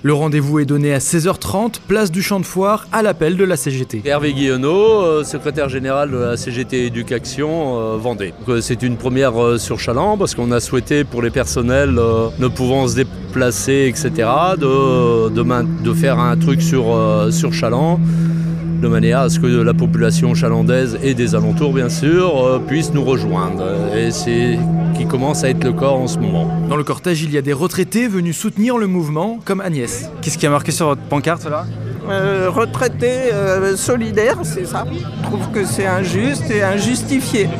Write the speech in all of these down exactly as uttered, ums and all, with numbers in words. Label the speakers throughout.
Speaker 1: Le rendez-vous est donné à seize heures trente, place du Champ de Foire, à l'appel de la C G T.
Speaker 2: Hervé Guillonneau, secrétaire général de la C G T Éducation euh, Vendée. Donc, c'est une première euh, sur Chaland parce qu'on a souhaité pour les personnels euh, ne pouvant se déplacer, et cetera, de, de, de faire un truc sur, euh, sur Chaland, de manière à ce que la population chalandaise et des alentours, bien sûr, euh, puisse nous rejoindre. Et c'est qui commence à être le cas en ce moment.
Speaker 1: Dans le cortège, il y a des retraités venus soutenir le mouvement, comme Agnès. Qu'est-ce qui a marqué sur votre pancarte là ?
Speaker 3: euh, Retraités euh, solidaires, c'est ça. Je trouve que c'est injuste et injustifié.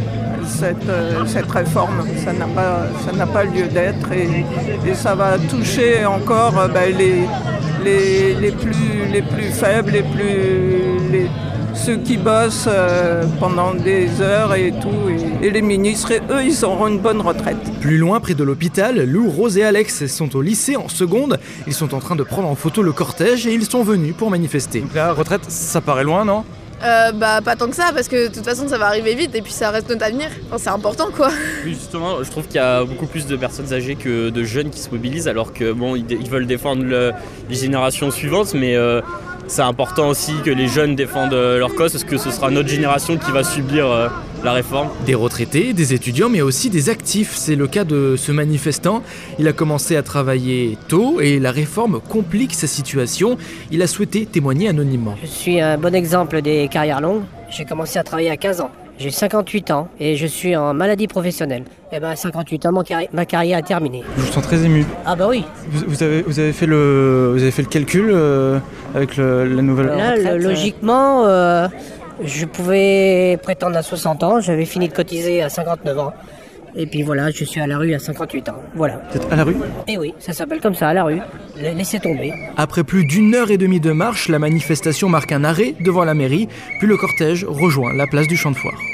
Speaker 3: Cette, euh, cette réforme, ça n'a pas, ça n'a pas lieu d'être et, et ça va toucher encore euh, bah, les, les, les, plus, les plus faibles, les plus, les, ceux qui bossent euh, pendant des heures et tout. Et, et les ministres, et eux, ils auront une bonne retraite.
Speaker 1: Plus loin, près de l'hôpital, Lou, Rose et Alex sont au lycée en seconde. Ils sont en train de prendre en photo le cortège et ils sont venus pour manifester.
Speaker 4: Donc la retraite, ça paraît loin, non ?
Speaker 5: Euh, bah pas tant que ça parce que de toute façon ça va arriver vite et puis ça reste notre avenir, enfin, c'est important quoi.
Speaker 6: Oui, justement, je trouve qu'il y a beaucoup plus de personnes âgées que de jeunes qui se mobilisent alors que bon ils, ils veulent défendre le, les générations suivantes mais euh, c'est important aussi que les jeunes défendent leur cause parce que ce sera notre génération qui va subir euh, la réforme.
Speaker 1: Des retraités, des étudiants mais aussi des actifs, c'est le cas de ce manifestant. Il a commencé à travailler tôt et la réforme complique sa situation. Il a souhaité témoigner anonymement.
Speaker 7: Je suis un bon exemple des carrières longues. J'ai commencé à travailler à quinze ans. J'ai cinquante-huit ans et je suis en maladie professionnelle. Et ben à cinquante-huit ans, mon carri- ma carrière est terminée.
Speaker 4: Je vous sens très ému.
Speaker 7: Ah bah oui.
Speaker 4: Vous, vous, avez, vous, avez, fait le, vous avez fait le calcul euh, avec le, la nouvelle
Speaker 7: Là,
Speaker 4: retraite,
Speaker 7: le, logiquement, euh, je pouvais prétendre à soixante ans. J'avais fini de cotiser à cinquante-neuf ans. Et puis voilà, je suis à la rue à cinquante-huit ans. Voilà.
Speaker 4: Vous êtes à la rue ?
Speaker 7: Et oui, ça s'appelle comme ça, à la rue. Laissez tomber.
Speaker 1: Après plus d'une heure et demie de marche, la manifestation marque un arrêt devant la mairie, puis le cortège rejoint la place du Champ de Foire.